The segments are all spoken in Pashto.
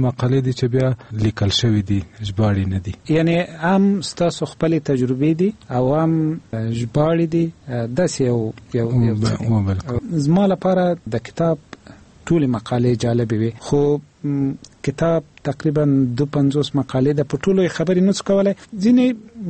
مقالې دي چې بیا لیکل شوي دي، ژباړې نه دي. یعنی هم ستاسو خپل تجربې دي او هم ژباړې دي. داسې یو زما لپاره د کتاب ټولې مقالې جالبې وي، خو کتاب تقریبا 250 مقالې د پټولو خبرې نه څکولای. ځینې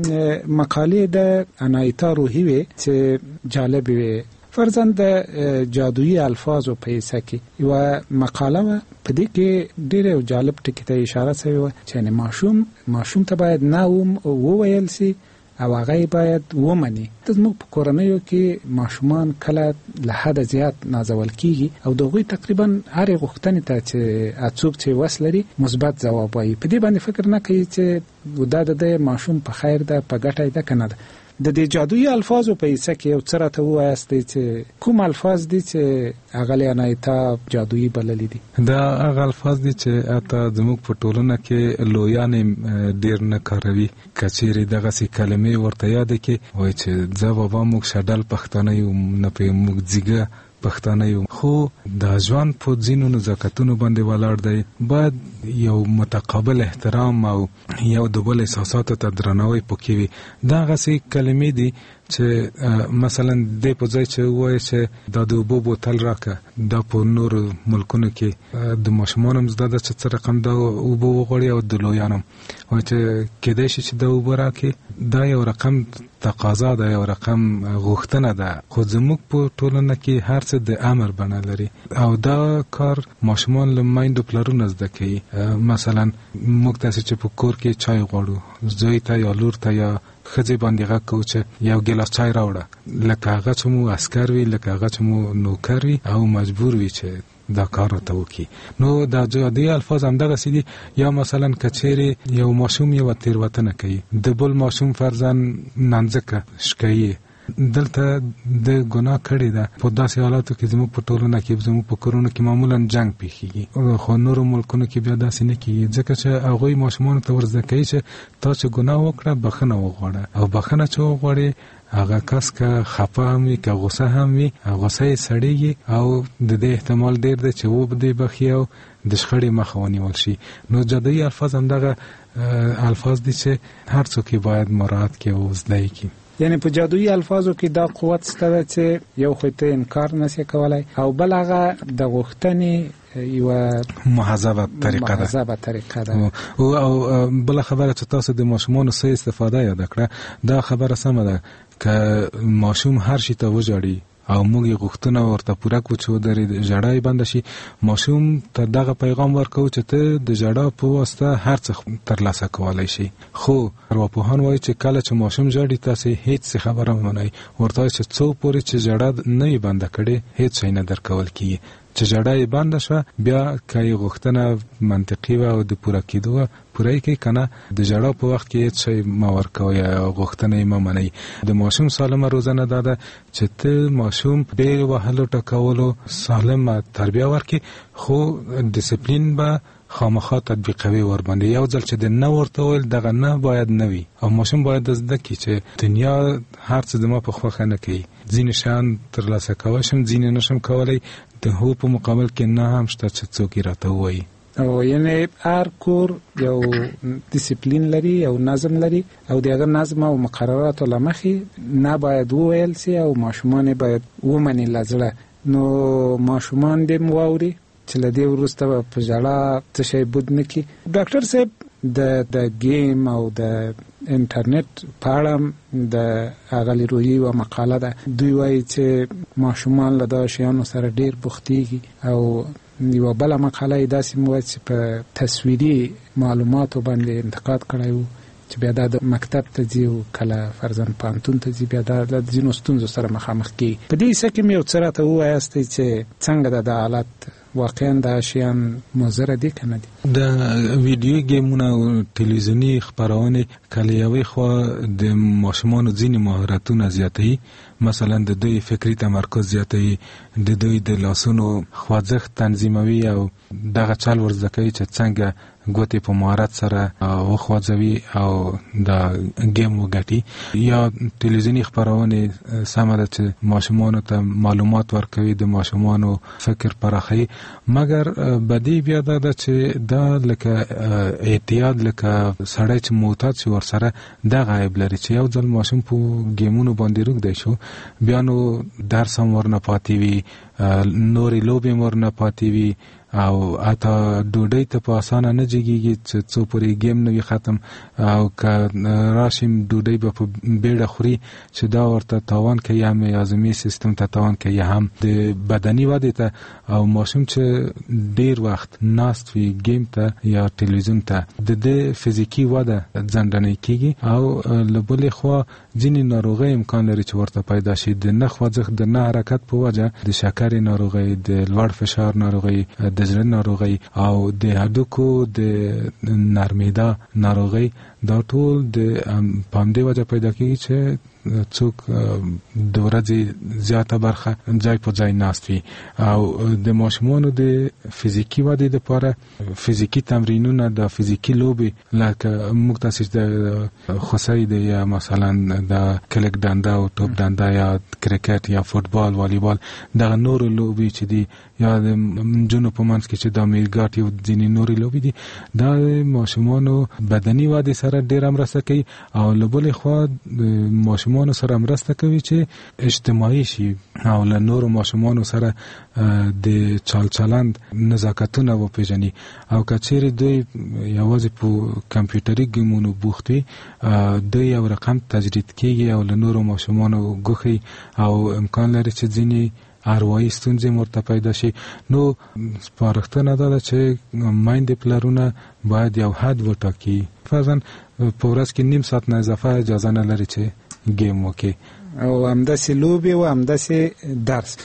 مقالې د عنایتا روحي وي چې جالبې وي. فرضاً د جادویي الفاظو په حصہ کې یو مقاله په دې کې ډېر جالب ټکی ته اشاره شوی و چې ماشوم ته باید نه وویل سي او هغه باید ومني. زموږ په کورنیو کې ماشومان کله له حد زیات نازول کیږي او دغه تقریبا هر غوښتنې ته چې اڅوک چې وس لري مثبت ځواب وایي. په دې باندې فکر نه کوي چې دا د ماشوم په خیر ده، په ګټه ده کنه ده. د دې جادویي الفاظو په حصہ کې یو څه راته وایاستئ چې کوم الفاظ دي چې هغه له عنایتا جادویي بللي دي؟ دا هغه الفاظ دي چې اته زموږ په ټولنه کې لویان ډیر نه کاروي. کچېرې دغه سي کلمې ورته یاد کې وای چې ځا بابا موږ شډل پښتانه یو نه په موږ ځګه پښتانه یو، خو د ځوان په ځینو نزاکتونو باندې ولاړ دی. باید یو متقابل احترام او یو د بل احساساتو ته درناوی پکې وي. دا غسي کلمې دي چې مثلا د په ځای چې وایي چې د اوبو بوتل راکه، دا په نور ملکونو کې د ماشومانو زده چې څه رقم دا اوبو وغوړي او د لویانو وایي چې کېدای شي چې د اوبو راکې، دا یو رقم تقاضا ده، یو رقم غوښتنه ده. خو زموږ په ټولنه کې هر څه د امر بڼه لري او دا کار ماشومان له میندو پلرونو زده کوي. مثلا موږ تاسو چې په کور کې چای غواړو، زوی ته یا لور ته یا خځې باندې غږ کوو چې یو ګیلاس چای راوړه، لکه هغه چې مو عسکر وي، لکه هغه چې مو نوکر وي او مجبور وي چې دا کار ته وکړي. نو دا جادویي الفاظ هم دغه سي دي. یا مثلا کچېرې یو ماشوم یو تیروتنه کوي، د بل ماشوم فرضاً نانځکه شکایي، دلته د ګناه کړی ده. په داسې حالاتو کې زموږ په ټولنه کې، زموږ په کورونو کې معمولا جنگ پیښیږي، خو نورو ملکونو کې بیا داسې نه کیږي، ځکه چې هغوی ماشومانو ته ورزده کوي چې تا چې ګناه وکړه بخښنه وغواړه، او بخښنه چې وغواړې هغه کس که خفه هم وي که غصه هم وي، غصه یې سړیږي او د دې احتمال ډیر دی چې و به دې بخښي او د شخړې مخه ونیول شي. نو جادویي الفاظ هم دغه الفاظ دي چې هر څوک باید مراعات کړي او زده یې کړي. یعنی په جادویي الفاظو کې دا قوت شته چې یو خو ته انکار نشي کولای او بل هغه د غوښتنې یو مهذبه طریقه ده. او بل خبره چې تاسو د ماشومانو سره استفاده یاد کړه، دا خبره سمه ده که ماشوم هر شي ته وژاړي او موږ غوښتنه ورته پوره کوو چې درې ژړای بند شي، ماشوم ته دغه پیغام ورکوي چې ته د ژړا په واسطه هر څه ترلاسه کولای شي. خو ارواپوهان وایي چې کله چې ماشوم ژاړي تاسو هیڅ خبره مه منئ، ورته چې څو پورې چې ژړا نه یې بند کړي هیڅ شي نه درکول کیږي. چې ژړا یې بند شوه بیا که یې غوښتنه منطقي وه او د پوره کېدو وه پوره یې کوي، که نه د ژړا په وخت کې هېڅ شی مه ورکوئ او غوښتنه یې مه منئ. د ماشوم سالمه روزنه دا ده چې ته ماشوم بې وهلو ټکولو سالمه تربیه ورکړي، خو ډیسپلین به خامخا تطبیقوي ورباندې. یو ځل چې د نه ورته ویل دغه نه باید نه وي، او ماشوم باید زده کړي چې دنیا هر څه زما په خوښه نه کوي، ځینې شیان ترلاسه کولی شم، ځینې نشم کولی، د هو په مقابل کې نه هم شته چې څوک یې راته ووایي. او یعنی هر کور یو ډیسپلین لري او نظم لري او دغه نظم او مقرراتو له مخې نه باید وویل سي او ماشومان باید ومني لزړه. نو ماشومان دې مواوري چې لدې ورسته په ژړا څه شی بود نه کی. ډاکټر صاحب د گیم او د انټرنیټ په اړه د اغلی روحي او مقاله ده، دوی وایي چې ماشومان له دا شیانو سره ډیر بوختيږي او یو بل مقاله داسې مو چې په تصویري معلوماتو باندې انتقاد کړی وو چې بیا د مکتب ته ځي او کله فرضاً پانتون ته ځي بیا د ځینو ستونزو سره مخامخ کیږي. په دې څه کې مې یو څه راته ووایاستئ چې څنګه د حالت واقعا دا شیان مضر دي کنه دي؟ د ویډیو گیمونو او ټلویزیوني خبرونه کله یوې خوا د ماشومانو ځینې مهارتونه زیاتوي، مثلا د دوی فکری تمرکز زیاتوي، د دوی د لاسونو خوځښت تنظیموي او دغه چل ورزده کوي چې څنګه ګوتې په مهارت سره وخوځوي او د گیم وګټي. یا ټلویزیوني خبرونه سمه ده چې ماشومانو ته معلومات ورکوي، د ماشومانو فکر پراخوي، مګر بدی بیا دا چې دا لکه اعتیاد لکه سړی چې معتاد شي ورسره دا غایب لري چې یو ځل ماشوم په گیمونو باندې روږدی شو بیا نو درس هم ورنه پاتې وي نورې لوبې هم ورنه پاتې وي او اته ډوډۍ ته په اسانه نه جګیږي چې څو پورې گیم نه وي ختم او که راشم ډوډۍ به په بیړه خوري چې دا ورته تاوان کوي هم هاضمي سیستم ته تاوان کوي هم د بدني ودې ته او ماشوم چې ډیر وخت ناست وي گیم ته یا ټلویزیون ته د فزیکی وده ځنډنې کیږي او له بلې خوا ځینې ناروغۍ امکان لري چې ورته پیدا شي د نه خوځښت د نه حرکت په وجه د شکرې ناروغۍ د لوړ فشار ناروغۍ د زړه ناروغۍ او د هډوکو د نرمیدا ناروغۍ دا ټول د پامدې وجه پیدا کیږي چې څوک د ورځې زیاته برخه ځای په ځای ناست وي او د ماشومانو د فزیکی ودې لپاره فزیکی تمرینونه د فزیکی لوبې لکه موږ تاسو د خوسۍ د یا مثلا د کلک دنده او توپ دنده یا کرکټ یا فوتبال والیبال دغه نور لوبې چې دي یا د جنو په منځ کې چې د میرګاټ یو ځینې نورې لوبې دي دا ماشومانو بدني ودې سره ډېره مرسته کوي او له بلې خوا ماشومانو سره مرسته کوي چې اجتماعي شي او له نورو ماشومانو سره د چال چلند نزاکتونه وپیژني او کچېرې دوی یوازې په کمپیوټري ګیمونو بوخت وي دوی یو رقم تجرید کیږي او له نورو ماشومانو ګوښي او امکان لري چې ځینې اروايي ستونزې مرته پیدا شي نو سپارښتنه ده چې میندې پلرونه باید یو حد وټاکي فرضاً په ورځ کې نیم ساعت نه اضافه اجازه نه لري چې گیم وکړي او همداسې لوبې او همداسې درس.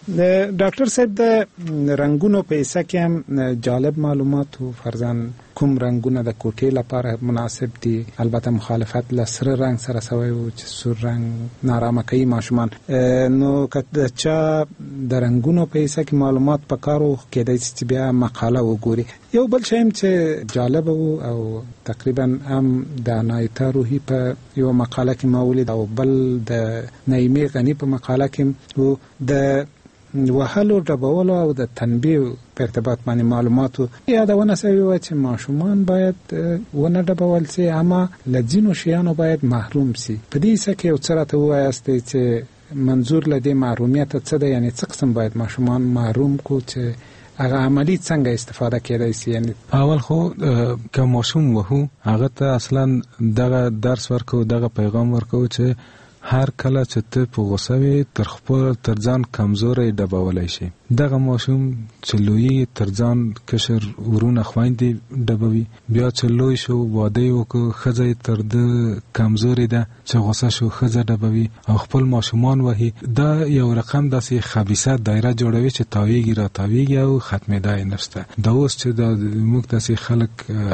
ډاکټر صاحب د رنگونو په حصہ کې هم جالب معلومات او فرضاً کوم رنگونه د کوټې لپاره مناسب دي البته مخالفت له سره رنگ سره سوی او چې سور رنگ نارامه کوي ماشومان نو کله چې د رنگونو په حصہ کې معلومات پکارو کېدای چې بیا مقاله وګوري. یو بل شی چې جالب او تقریبا هم د عنایته روحي په یو مقاله کې ما ولید او بل د نعیمه غنی په مقاله کې وو د وهلو ډبولو او د تنبیه په ارتباط باندې معلوماتو یادونه شوی و چې ماشومان باید ونه ډبول سي اما لځینو شیانو باید محروم سي. په دې څه کې یو څه راته وایاست چې منظور لدې محرومیت څه ده یعنی څه قسم باید ماشومان محروم کو چې هغه عملی څنګه استفاده کېدای سي. یعنی اول خو که ماشوم وهو هغه ته اصلا دغه درس ورکو دغه پیغام ورکو چې هر کله چې ته په غوسه وي تر خپل تر ځان کمزوري ډبولای شي. دغه ماشوم چې لوی تر ځان کشر ورونه خويندې ډبوي بیا چې لوی شو واده وکړو خزه تر د کمزوري ده چې غوسه شو خزه ډبوي او خپل ماشومان وهي دا یو رقم داسې خبيثه دایره جوړوي چې تاویږي را تاویږي او ختمېدای نشته. دا اوس چې د موږ داسې خلک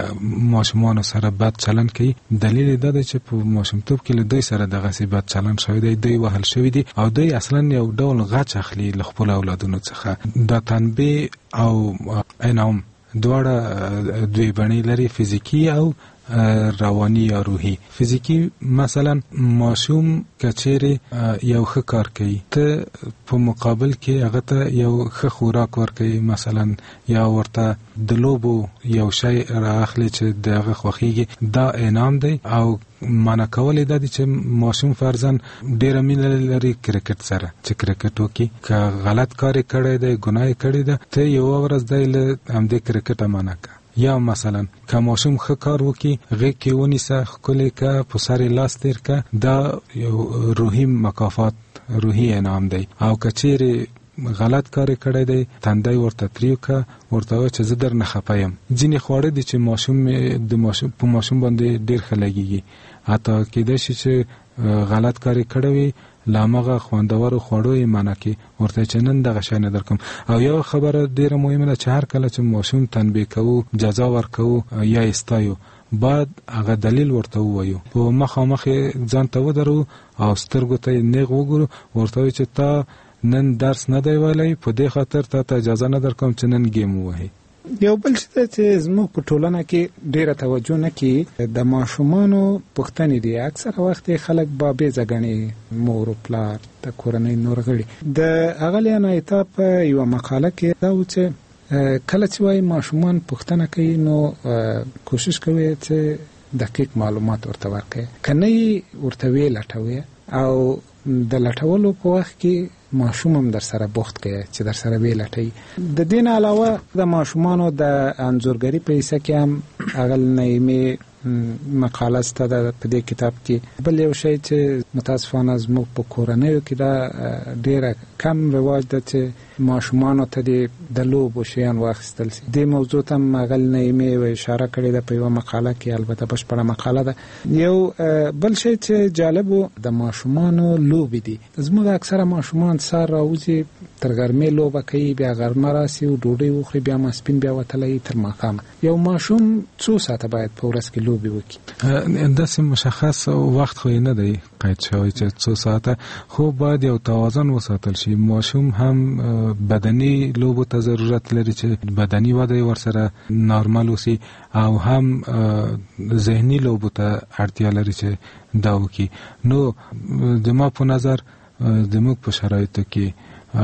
ماشومان سره بد چلند کوي دلیل دا دی چې په ماشومتوب کې له دوی سره دغه سی بد چلند شوی دی دوی وهل شوی دي او دوی اصلا یو ډول غچ اخلي له خپل اولادونو څخه. دا تنبیه او انعام دواړه دوی بڼې لري فزیکی او روانی یا روحی. فزیکی مثلا ماشوم کچېره یو ښه کار کوي ته په مقابل کې هغه ته یو ښه خوراک ورکوي مثلا یا ورته د لوبو یو شی راخلي چې دغه خوخیږي دا انعام دی او معنا کولې د دې چې ماشوم فرضاً ډېر مینه لري کرکټ سره چې کرکټ وکي که غلط کار کړی دی ګناه کړی دی ته یو ورځ دی له هم دې کرکټ امانه کا یا مثلا که ماشوم ښه کار وکي غږ کې ونیسه ښکلی که په سر لاس تیر که دا یو روحي مکافات روحي انعام دی. او که چیرې غلط کار کړی دی تندی ورته تریو که ورته وایي چې زه در نه خفه یم. ځینې خواړه دي چې ماشوم په ماشوم باندې ډېر ښه لګېږي حتی کېدای شي چې غلط کار کړی وي لامغه خوندورو خوړو یې منع کې ورته چې نن دغه شی نه درکم. او یو خبره ډیره مهمه ده چې هر کله چې ماشوم تنبیه کوو جزا ورکوو یا استایو بعد هغه دلیل ورته وایو په مخامخ ځان ته ودرو او سترګو ته نیغ وګورو ورته وایي چې تا نن درس نه دی ویلی په دې خاطر ته اجازه نه درکوم چې نن گیم ووهي. یو بل چې زموږ په ټولنه کې ډیره توجه نه کوي د ماشومانو پوښتنې دي. اکثره وخت خلک بابیزه ګڼي مور او پلار د کورنۍ نور غړي. د اغلی عنایته په یو مقاله کې دا و چې کله چې وای ماشومان پوښتنه کوي نو کوشش کوي چې دقیق معلومات ورته ورکړي، کنه ورته وی لټوي او د لټولو په وخت کې ماشوم هم در سره بوخت کوي چې در سره وی لټي. د دین علاوه د ماشومانو د انځورګری په حصہ کې هم اغل نایمه مقاله ستاسو په دې کتاب کې بل یو شی چې متاسفانه زموږ په کورنیو کې دا ډیره کم رواج ده چې ماشومانو ته د لوبو شیان واخیستل شي. دې موضوع ته اغل نایمه و اشاره کړې ده په یو مقاله کې، البته بشپړه مقاله ده. یو بل شی چې جالب د ماشومانو لوبې دي. زموږ اکثره ماشومان سار راوځي تر ګرمې لوبه کوي، بیا غرمه راسي او ډوډۍ وخوري، بیا ماسپین بیا وتلی تر ماښامه. یو ماشوم څو ساعته باید په ورځ کې لوبې وکړي؟ داسې مشخص وخت خو نه دی قید شوی چې څو ساعته، خو باید یو توازن وساتل شي. ماشوم هم بدني لوبو ته ضرورت لري چې بدني وده ورسره نارمل وسی، او هم ذهني لوبو ته اړتیا لري چې دا وکړي. نو زما په نظر زموږ په شرایطو کې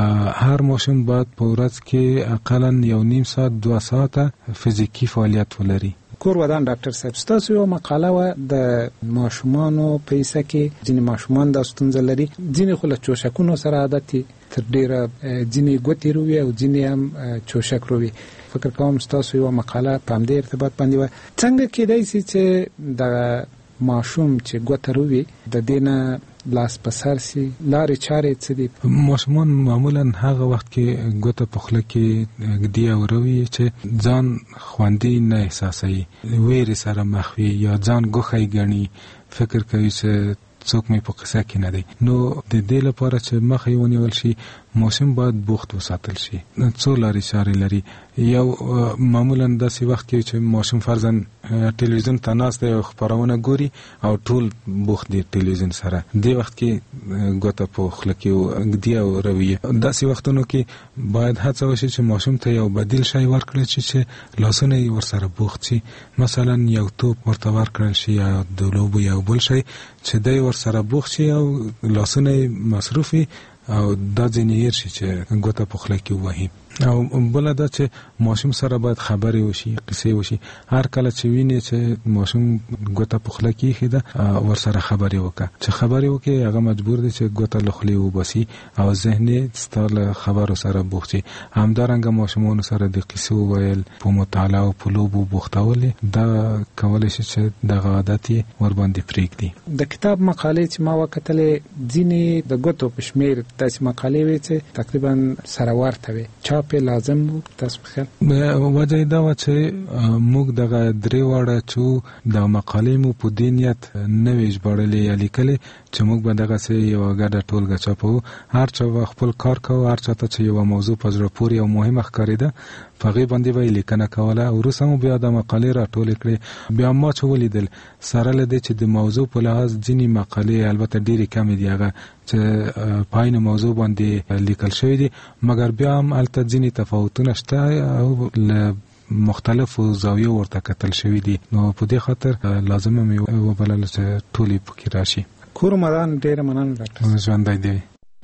هر ماشوم باید په ورځ کې اقلا 1.5 ساعت 2 ساعته فزیکی فعالیت ولري. کور ودان ډاکټر صاحب، ستاسو یو مقاله و د ماشومانو په حصہ کې ځینې ماشومان د ستونزې لري، ځینې خو له چوشکونو سره عادت تر ډیره، ځینې ګوتې روي او ځینې هم چوشک روي. فکر کوم ستاسو یو مقاله په همدې ارتباط باندې و. څنګه کېدای شي چې د ماشوم چې ګوته روي د دینه لاس په سر سي؟ لارې چارې څه دي؟ ماشومان معمولا هغه وخت کې ګوته په خوله کې ږدي او روي چې ځان خوندي نه احساسوي، ویرې سره مخ وي یا ځان ګوښی ګڼي، فکر کوي چې څوک مې په قصه کې نه دی. نو د دې لپاره چې مخ یې ونیول شي ماشوم باید بوخت وساتل شي. څو لارې چارې لري. یو معمولا داسې وخت کې چې ماشوم فرضاً ټلویزیون ته ناست دی او خبرونه ګوري او ټول بوخت دی ټلویزیون سره، دې وخت کې ګوته په خوله کې ږدي او روي. داسې وختونو کې باید هڅه وشي چې ماشوم ته یو بدیل شی ورکړل شي چې لاسونه یې ورسره بوخت شي. مثلا یو توپ ورته ورکړل شي یا د لوبو یو بل شی چې دی ورسره بوخت شي او لاسونه یې مصروف وي او دا ځینې هیر شي چې ګوته په خوله کې ووهي. او بله دا چې ماشوم سره باید خبرې وشي، قصې وشي. هر کله چې ویني چې ماشوم ګوته په خوله کې ایښې ده ورسره خبرې وکړه. چې خبرې وکړي هغه مجبور دی چې ګوته له خولې وباسي او ذهن یې ستا له خبرو سره بوخت شي. همدارنګه ماشومانو سره د قصې وویل، په مطالعه او په لوبو بوختول، دا کولی شي چې دغه عادت یې ورباندې پرېږدي. د کتاب مقالې چې ما وکتلې ځینې د ګوتو په شمېر داسې مقالې وې چې تقریبا سره ورته وې. چاپ لازم وو تاسو په خیال؟ وجه دا و چې موږ دغه درې واړه چې د مقالې مو په دې نیت نه وې ژباړلې یا لیکلې چې موږ به دغسې یوه ګډه ټولګه چاپوو. هر چا خپل کار کوو، هر چا ته چې یوه موضوع په زړه پورې او مهمه ښکارېده په هغې باندې به یې لیکنه کوله. وروسته مو بیا د مقالې راټولې کړې. بیا ما چې ولیدل سره له دې چې د موضوع په لحاظ ځینې مقالې البته ډېرې کمې دي هغه چې په عین موضوع باندې لیکل شوي دي، مګر بیا هم هلته ځینې تفاوتونه شته او له مختلفو زاویو ورته کتل شوي دي. نو په دې خاطر لازمه مې وبلله چې ټولې پکې راشي. کور مدان ډېره مننه ډاکټر. ژوندی دی.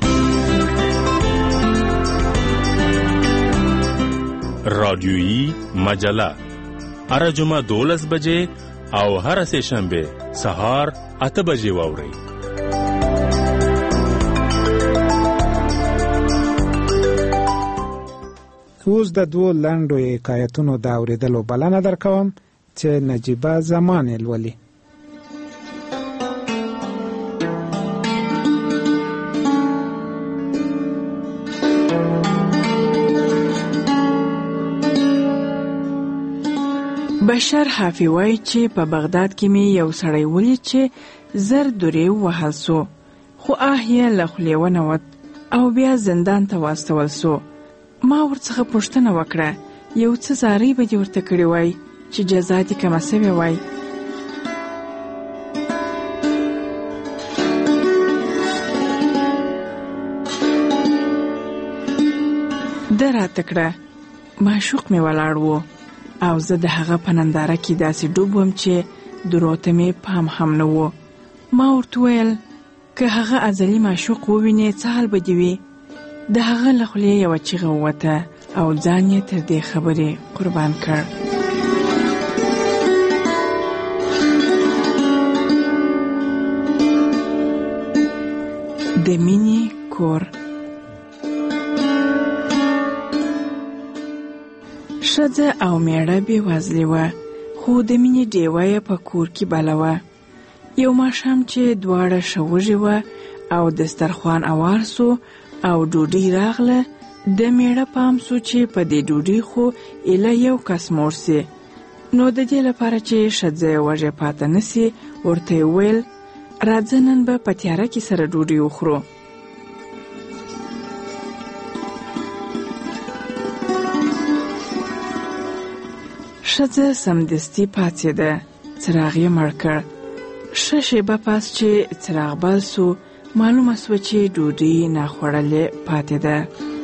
رادیویی مجله هر جمعه 12 بجې او هر سه شنبه سهار 8 بجې واورئ. اوس د دوه لنډو حکایتونو د اورېدلو بلنه درکوم چې نجیبه زمان لولي. بشر حافي وایي چې په بغداد کې مې یو سړی ولید چې زر دورې ووهل سو، خو یې له خولې ونوت او بیا زندان ته واستول سو. ما ورڅخه پوښتنه وکړه یو څه زارۍ به دې ورته کړې وای چې جزا دې کمه سوې وای. ده راته کړه معشوق مې ولاړ و او زه د هغه په ننداره کې داسې ډوب وم چې درو ته مې پام هم نه و. ما ورته ویل که هغه ازلي معشوق ووینې څه حال به دې وي؟ د هغه له خولې یوه چیغه ووته او ځان یې تر دې خبرې قربان کړ. د مینې کور. ښځه او میړه بېوزلې وه، خو د مینې ډیوه یې په کور کې بله وه. یو ماښام چې دواړه ښه وږې وه او دسترخوان اوار سو او ډوډۍ راغله، د میړه پام سو چې په دې ډوډۍ خو ایله یو کس موړ سي. نو د دې لپاره چې ښځه وږې پاته نسي، ورته یې وویل راځه نن به په تیاره کې سره ډوډۍ وخورو. ښځه سمدستي پاڅېده، څراغ یې مړ کړ. ښه شېبه پس چې څراغ بل سو، معلومه سوه چې ډوډۍ ناخوړلې پاتې ده.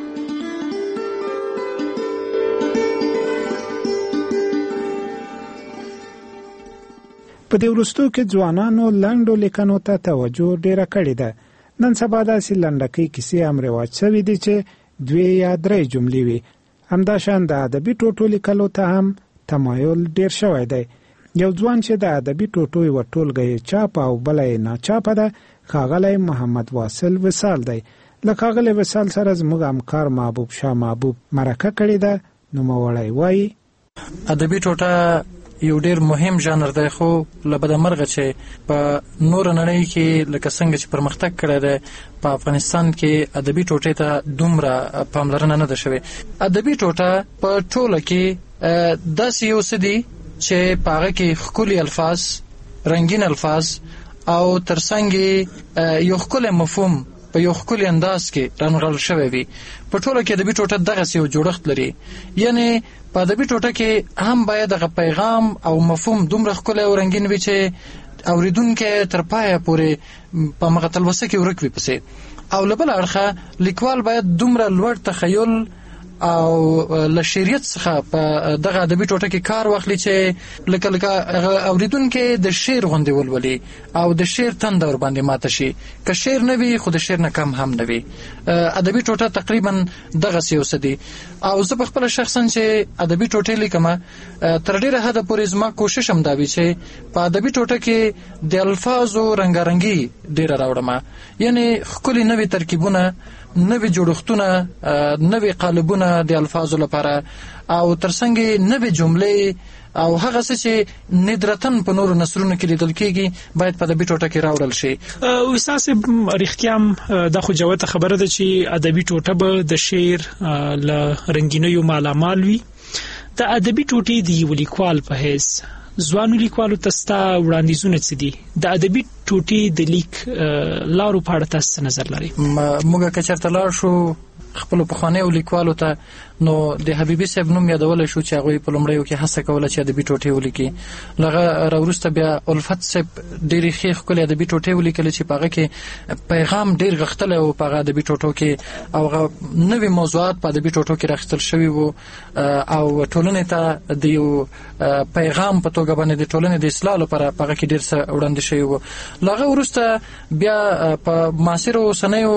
په دې وروستو کې ځوانانو لنډو لیکنو ته توجه ډیره کړې ده. نن سبا داسې لنډکۍ کیسې هم رواج شوي دي چې 2 یا 3 جملې وي. همداشان د ادبي ټوټو لیکلو ته هم تمایل ډیر شوی دی. یو ځوان چې د ادبي ټوټو یوه ټولګه یې چاپ او بله یې ناچاپه ده، ښاغلی محمد واصل وصال دی. له ښاغلي وصال سره زموږ همکار محبوب شاه محبوب مرکه کړې ده. نوموړی وایي ادبي ټوټه یو ډیر مهم ژانر دی، خو له بدمرغه چې په نور نړۍ کې لکه څنګه چې پرمختګ کړی دی، په افغانستان کې ادبي ټوټې ته دومره پاملرنه نه ده شوې. ادبي ټوټه په ټوله کې داسې یو څه دي چې په هغه کې ښکلي الفاظ، رنګین الفاظ او ترڅنګ یو ښکلی مفهوم په یو ښکلي انداز کې رانغاړل شوی وي. په ټوله کې ادبي ټوټه دغسې یو جوړښت لري، یعنې په ادبي ټوټه کې هم باید دغه پیغام او مفهوم دومره ښکلی او رنګین وي چې اوریدونکی تر پایه پورې په مغه تلوسه کې ورک وي پسې. او له بله اړخه لیکوال باید دومره لوړ تخیل او له شعریت څخه په دغه ادبي ټوټه کې کار واخلي چې لکه اوریدونکی د شعر غوندې ولولي او د شعر تنده ورباندې ماته شي. که شعر نه وي خو د شعر نه کم هم نه وي. ادبي ټوټه تقریبا دغسې یو څه دي. او زه په خپله شخصا چې ادبي ټوټې لیکم، تر ډېره حده پورې زما کوشش هم دا وي چې په ادبي ټوټه کې د الفاظو رنګارنګي ډېره راوړم، یعنې ښکلي نوي ترکیبونه، نوی جوړښتونه، نوی قالبونه د الفاظو لپاره، او ترڅنګ نوی جملې او هغه څه چې ندرتن په نورو نثرونو کې لیدل کېږي باید په ادبي ټوټه کې راوړل شي. وساس رښتیا هم دا خو جوته خبره ده چې ادبي ټوټه به د شعر له رنګینیو مالامال وي. د ادبي ټوټې د یو لیکوال په حیث ځوانو لیکوالو ته ستا وړاندیزونه څه دي؟ د ادبي ټوټې د لیک لارو په اړه تاسو څه نظر لرئ؟ موږ که چېرته لاړ شو خپلو پخوانیو لیکوالو ته، نو د حبیبي صاحب نوم یادولی شو چې هغوی په لومړیو کې هڅه کوله چې ادبي ټوټې ولیکي. له هغه راوروسته بیا الفت صاحب ډېرې ښې ښکلې ادبي ټوټې ولیکلې چې په هغه کې پیغام ډېر غښتلی و په هغه ادبي ټوټو کې، او هغه نوي موضوعات په ادبي ټوټو کې راخیستل شوي وو او ټولنې ته د یو پیغام په توګه باندې د ټولنې د اصلاح لپاره په هغه کې ډېر څه وړاندې شوي وو. له هغه وروسته بیا په معاصرو اوسنیو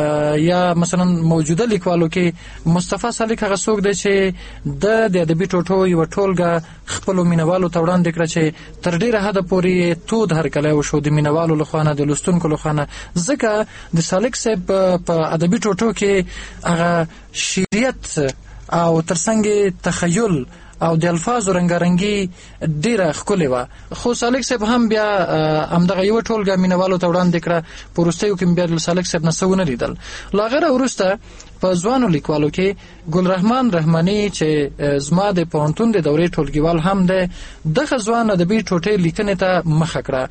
یا مثلا موجوده لیکوالو کې مصطفی سالک هغه څوک دی چې د ادبي ټوټو یوه ټولګه خپلو مینوالو ته وړاندې کړه چې تر ډېره حده پورې تود هرکلی وشو د مینوالو لخوا نه، د لوستونکو لخوا نه، ځکه د سالک صاحب په ادبي ټوټو کې هغه شعریت او ترڅنګ تخیل او د الفاظو رنګارنګي ډیره ښکلې وه. خو سالک صاحب هم بیا همدغه یوه ټولګه مینوالو ته وړاندې کړه. په وروستیو کې بیا د سالک صاحب نه څه ونه لیدل. له هغه وروسته په ځوانو لیکوالو کې ګلرحمان رحماني چې زما د پوهنتون د دورې ټولګیوال هم دی، دغه ځوان ادبي ټوټې لیکنې ته مخه کړه.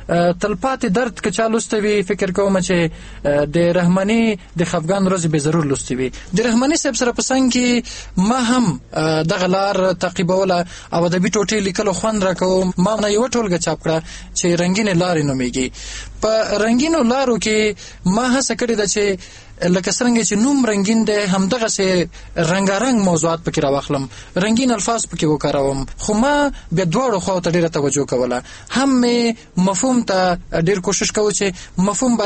تلپاتې درد که چا لوستی وي، فکر کوم چې د رحماني د خفګان ورځې به ضرور لوستی وي. د رحماني صاحب سره په څنګ کې ما هم دغه لار تعقیبوله او ادبي ټوټې لیکلو خوند راکوم. ما نه یوه ټولګه چاپ کړه چې رنګینې لارې نومیږي. په رنګینو لارو کې ما هڅه کړې ده چې لکه څرنګه چې نوم رنګین دی، همدغسې رنګارنګ موضوعات پکې راواخلم، رنګین الفاظ پکې وکاروم. خو ما بیا دواړو خواو ته ډېره توجه کوله. هم مې مفهوم ته ډېر کوشش کوو چې مفهوم باید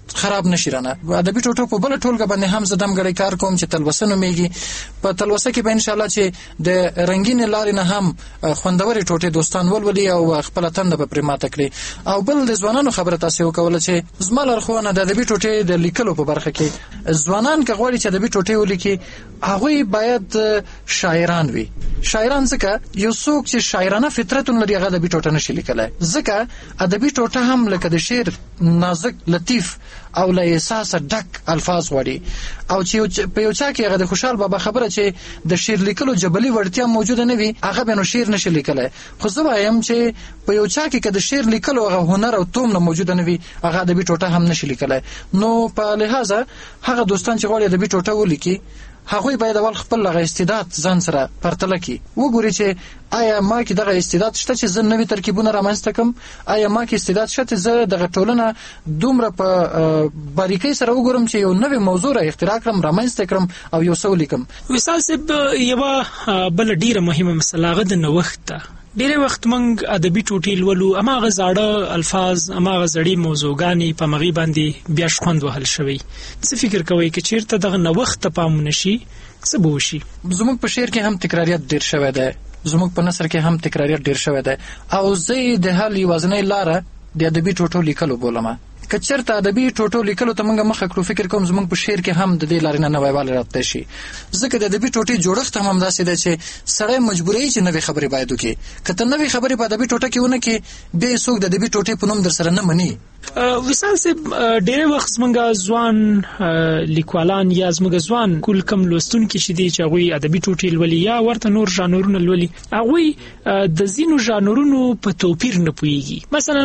خراب نشي رانه. ادبي ټوټو په بل ټولګه باندې هم زدم غړي کار کوم چې تلوسه نومېږي. په تلوسه کې به ان شاء الله چې د رنگین لارې نه هم خوندوري ټوټې دوستان ولولي او خپل تند په پرماته کړي. او بل د ځوانانو خبره تاسو وکوله چې زما لارښوونه د ادبي ټوټې د لیکلو په برخه کې ځوانان که غواړي چې ادبي ټوټې ولیکي هغوی باید شاعران وي. شاعران ځکه یو څوک چې شاعرانه فطرت لري هغه ادبي ټوټه نشي لیکلای، ځکه ادبي ټوټه هم لکه د شعر نازک لطیف او له احساس ډک الفاظ غواړي. او چې په یو چا کې هغه د خوشحال بابا خبره چې د شعر لیکلو جبلي وړتیا موجوده نه وي هغه به نو شعر نشي لیکلای. خو زه وایم چې په یو چا کې که د شعر لیکلو هغه هنر او توم نه موجوده نه وي هغه ادبي ټوټه هم نشي لیکلای. نو په لحاظه هغه دوستان چې غواړي ادبي ټوټه ولیکي هغوی باید اول خپل هغه استعداد ځان سره پرتله کړي، وګوري چې آیا ما کې دغه استعداد شته چې زه نوي ترکیبونه رامنځته کړم، آیا ما کې استعداد شته چې زه دغه ټولنه دومره په باریکۍ سره وګورم چې یو نوې موضوع را اختراع کړم، رامنځته کړم او یو څه ولیکم. وصال صاحب یوه بله ډیره مهمه مسله هغه د نوښت ده. ډېر وخت موږ ادبي ټوټې لولو هماغه زاړه الفاظ هماغه زړې موضوعګانې په مغې باندې بیا شخوند وهل شوی. څه فکر کوئ که چېرته دغه نوښت ته پام ونه شي څه به وشي؟ زموږ په شعر کې هم تکراریت ډېر شوی دی، زموږ په نثر کې هم تکراریت ډېر شوی دی او زه د حل یوازینۍ لاره د ادبي ټوټو لیکلو بولم. که چېرته ادبي ټوټو لیکلو ته موږ مخه کړو فکر کوم زموږ په شعر کې هم د دې لارې نه نویوالی راتلی شي، ځکه د ادبي ټوټې جوړښت هم همداسې دی چې سړی مجبوروي چې نوې خبرې باید وکړي. که ته نوې خبرې په ادبي ټوټه کې ونه کړې بیا څوک د ادبي ټوټې په نوم در سره نه مني. وصال صاحب ډېر وخت زموږ ځوان لیکوالان یا زموږ ځوان کول کم لوستونکي چې دي چې هغوی ادبي ټوټې لولي یا ورته نور ژانرونه لولي هغوی د ځینو ژانرونو په توپیر نه پوهېږي. مثلا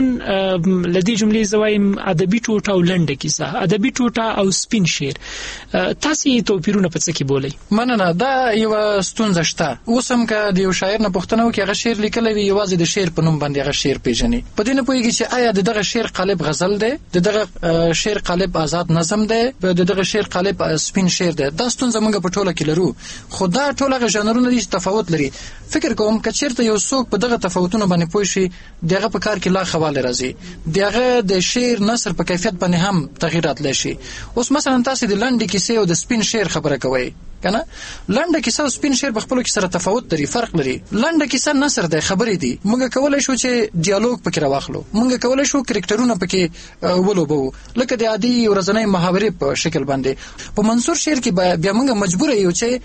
له دې جملې زه وایم ادبي ټوټه او لنډه کیسه، ادبي ټوټه او سپین شعر، تاسې توپیرونه په څه کې بولئ؟ مننه، دا یوه ستونزه شته. اوس هم که د یو شاعر نه پوښتنه وکړي هغه شعر لیکلی وي یوازې د شعر په نوم باندې هغه شعر پیژني، په دې نه پوهېږي چې آیا د دغه شعر قالب غزل دی، د دغه شعر قالب آزاد نظم دی، د دغه شعر قالب سپین شعر دی. دا ستونزه موږ په ټوله کې لرو، خو دا ټول هغه ژانرونه دي چې تفاوت لري. فکر کوم که چېرته یو څوک په دغه تفاوتونو باندې پوه شي د هغه په کار کې لا ښه والی راځي، د هغه د شعر نثر په کیفیت باندې هم تغییر راتلی شي. اوس مثلا تاسې د لنډې کیسې او د سپین شعر خبره کوئ کنه، لنډه کیسه او سپین شعر په خپلو کې سره تفاوت لري، فرق لري. لنډه کیسه نثر دی، خبرې دي، موږ کولی شو چې ډیالوګ پکې راواخلو، موږ کولی شو کرکټرونه پکې ولوبو لکه د عادي ورځنۍ محاورې په شکل باندې. په منثور شعر کې بیا موږ مجبور یو چې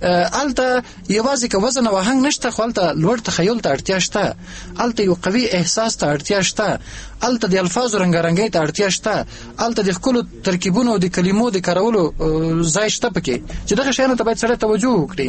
هلته یوازې که وزن او آهنګ نشته خو هلته لوړ تخیل ته اړتیا شته، هلته یو قوي احساس ته اړتیا شته، هلته د الفاظو رنګارنګۍ ته اړتیا شته، هلته د ښکلو ترکیبونو او د کلمو د کارولو ځای شته پکې چې دغه شیانو ته باید سړی توجه وکړي.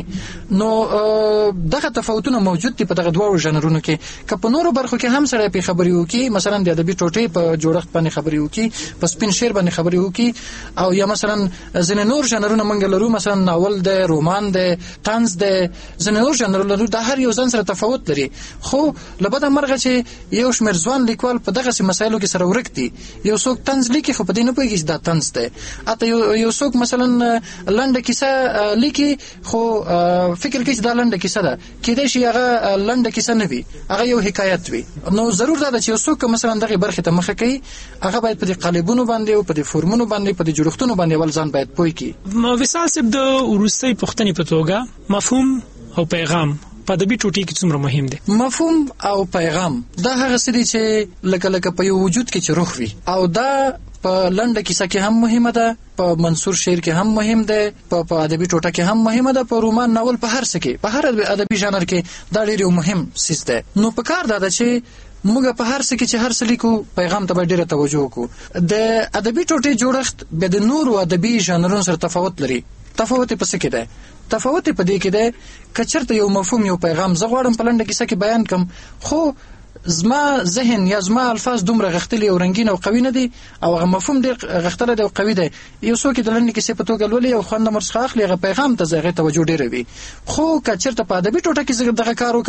نو دغه تفاوتونه موجود دي په دغه دواړو ژانرونو کې. که په نورو برخو کې هم سړی پې خبرې وکړي، مثلا د ادبي ټوټې په جوړښت باندې خبرې وکړي، په سپین شعر باندې خبرې وکړي، او یا مثلا ځینې نور ژانرونه موږ لرو، مثلا ناول دی، رومان دی، طنز دی، ځینې نور ژانرونه لرو، دا هر یو ځان سره تفاوت لري. خو له بده مرغه چې یو شمېر ځوان لیکوال په دغسې مسایلو کې سره ورک دي. یو څوک طنز لیکي خو په دې نه پوهېږي چې دا طنز دی، حتی یو څوک مثلا لنډه کیسه لیکي خو فکر کوي چې دا لنډه کیسه ده، کیدای شي هغه لنډه کیسه نه وي، هغه یو حکایت وي. نو ضرور دا ده چې یو څوک مثلا دغه برخې ته مخه کوي هغه باید په دې قالبونو باندې او په دې فورمونو باندې په دې جوړښتونو باندې اول ځان باید پوه کړي. وصال صاحب د وروستۍ پوښتنې په توګه مفهوم او پیغام په ادبي ټوټې کې څومره مهم دی؟ مفهوم او پیغام دا هغه څه دي چې لکه په یو وجود کې چې روح وي، او دا په لنډه کیسه کې هم مهمه ده، په منثور شعر کې هم مهم ده، په ادبي ټوټه کې هم مهمه ده، په رومان ناول په هر څه کې په هر ادبي ژانر کې دا ډېر یو مهم څیز ده. نو په کار دا ده چې موږ په هر څه کې چې هر څه لیکو پیغام ته باید ډېره توجه وکړو. د ادبي ټوټې جوړښت بیا د نورو ادبي ژانرونو سره تفاوت لري. تفاوت په څه کې ده؟ تفاوت په دې کې ده که چېرته یو مفهوم یو پیغام زه غواړم په لنډه کیسه کې بیان کړم، خو زما ذهن یا زما الفاظ دومره غښتلي او رنګین او قوي نه دي او هغه مفهوم ډېر غښتلی دی او قوي دی. یو څوک د لنډې کیسې په توګه لولي او خوند ورڅخه اخلي، هغه پیغام ته هغې توجه ډېره وي. خو که چېرته په ادبي ټوټه کې زه دغه کار وکړم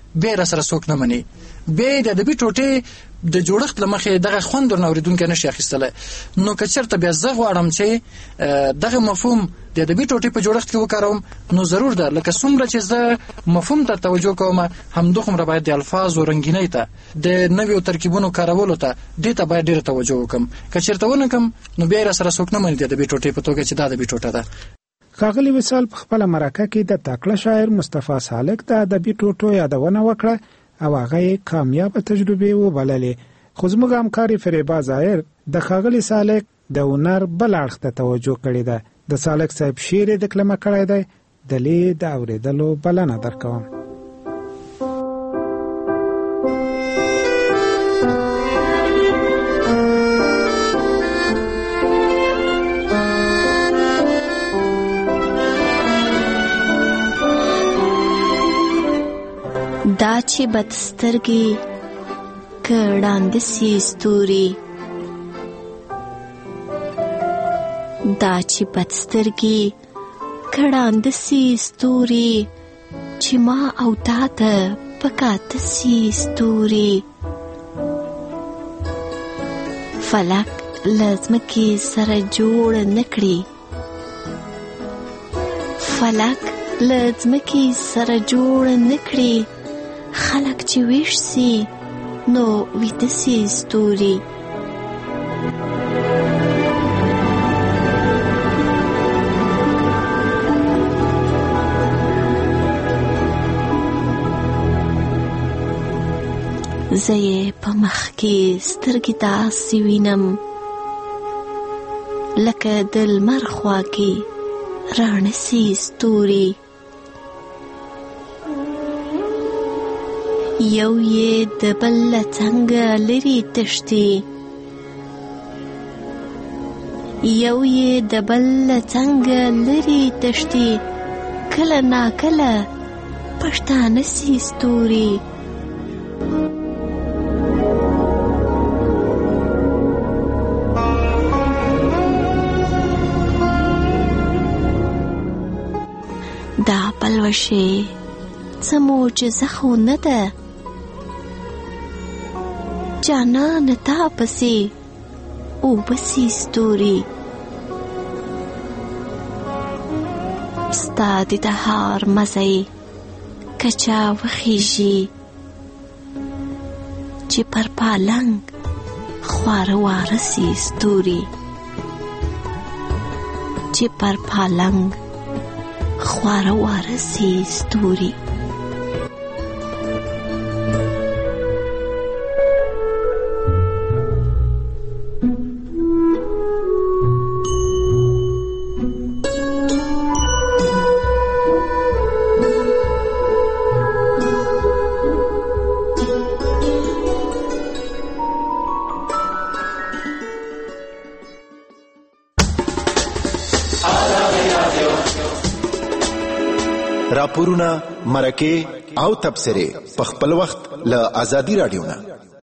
بیا را سره څوک نه مني. بیا د ادبي ټوټې د جوړښت له مخې دغه خوند ورنه اورېدونکی نه شي اخیستلی. نو که چېرته بیا زه غواړم چې دغه مفهوم د ادبي ټوټې په جوړښت کې وکاروم، نو ضرور ده لکه څومره چې زه مفهوم ته توجه کوم، همدومره باید د الفاظو رنګینۍ ته، د نویو ترکیبونو کارولو ته، دې ته باید ډېره توجه وکړم. که چېرته ونه کړم نو بیا یې را سره څوک نه مني د ادبي ټوټې په توګه چې دا ادبي ټوټه ده. ښاغلي وصال په خپله مرکه کې د تکړه شاعر مصطفی سالک د ادبي ټوټو یادونه وکړه او هغه یې کامیابه تجربې وبللې. خو زموږ همکاري فریبا ظاهر د ښاغلي سالک د هنر بل اړخ ته توجه کړې ده. د سالک صاحب شعر یې دکلمه کړی دی، دلې د اورېدلو بلنه درکوم. دا چې بدسترګې کړاند سي ستوري، دا چې بدسترګې کړاند سي ستوري، چې ما او تا ته پکاته سي ستوري. فلک له ځمکې سره جوړ نکړي، فلک له ځمکې سره جوړ نکړي، خلک چې ویښ سي نو ویده سي ستوري. زه یې په مخ کې سترګې داسې وینم لکه د لمر خوا کې راڼه سي ستوري. یو یې د بل له څنګه لرې تښتي، یو یې د بل له څنګه لرې تښتي، کله ناکله پښتانه سي ستوري. دا پلوشې څه معجزه خو نه ده، جانانه تا پسې اوبه سي ستوري. ستا د دهار مزه یې که چا وخیژي، چې پر پالنګ خواره واره سي ستوري، چې پر پالنګ خواره واره سي ستوري. راپورونه، مرکې او تبصرې په خپل وخت له آزادي راډیو نه